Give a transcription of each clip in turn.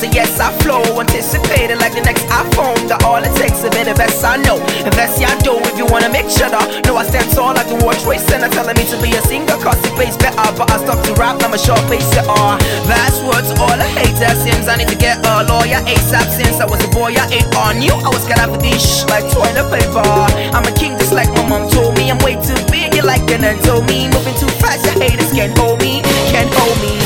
and yes I flow, anticipated like the next iPhone. Got all it takes to be the best I know. Invest ya dough if you wanna make sure. No, I stand tall like the World Trade Center, telling me to be a singer cause it pays better. But I stop to rap, I'm a short face it are. Vast words, all I hate that since I need to get a lawyer ASAP. Since I was a boy, I ate on you. I was scared of these like toilet paper. I'm a king just like my mom told me. I'm way too big, you like an told me. Moving too fast, your haters can't hold me, can't hold me.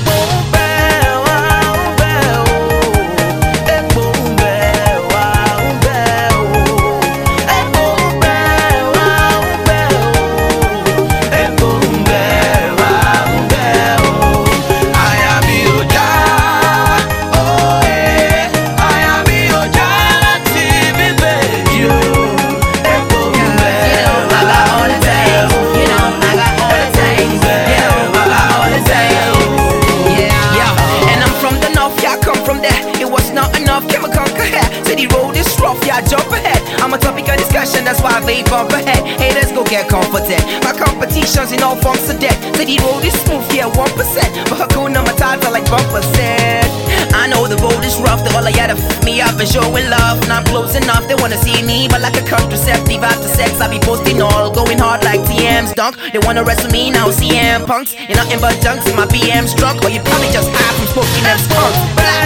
Yeah, jump ahead. I'm a topic of discussion, that's why I vape up ahead. Haters go get confident. My competition's in all forms of debt. So the road is smooth, yeah, 1%. But Hakuna Matata like bumper said. I know the road is rough, they all I had to me up and showing love. Now I'm close enough, they wanna see me, but like a contraceptive after sex, I be posting all, going hard like TM's dunk. They wanna wrestle me now, CM punks. You're nothing but dunks in my BM's drunk, or you probably just high from smoking them skunks.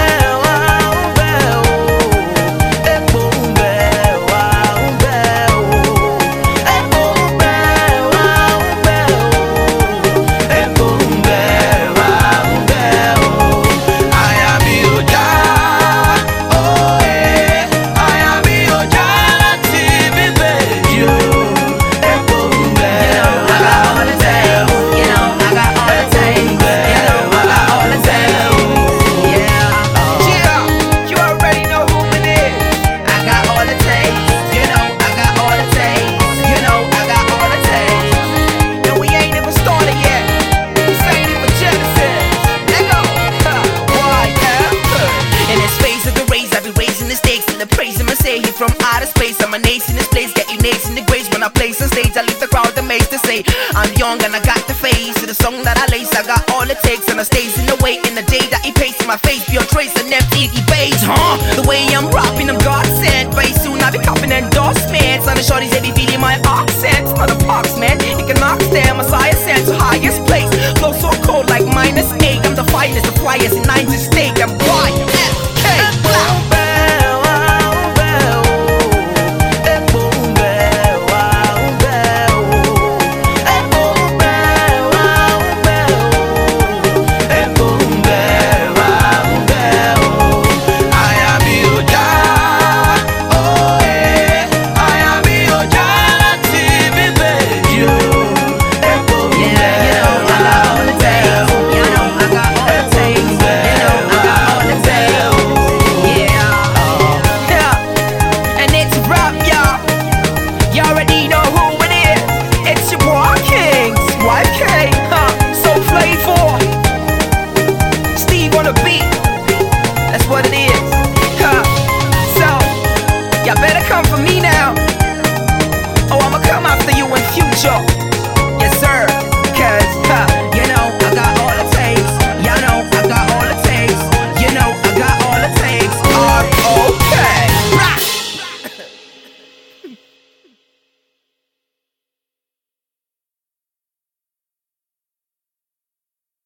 From outer space, I'm a ace in this place, getting ace in the grace. When I place on stage, I leave the crowd amazed to say I'm young and I got the face. To the song that I lace, I got all it takes. And I stays in the way, in the day that he pays in my face. Beyond trace and empty base, huh? The way I'm rapping, I'm God sent. Very soon I'll be copping endorsements. On the shorties, they be feeling my accent. Not a pox, man, economics there. Messiah sent to highest place. Flow so cold like -8. I'm the finest, the flyest in 9 state. I'm YFK, blah. What it is, huh? So, y'all better come for me now.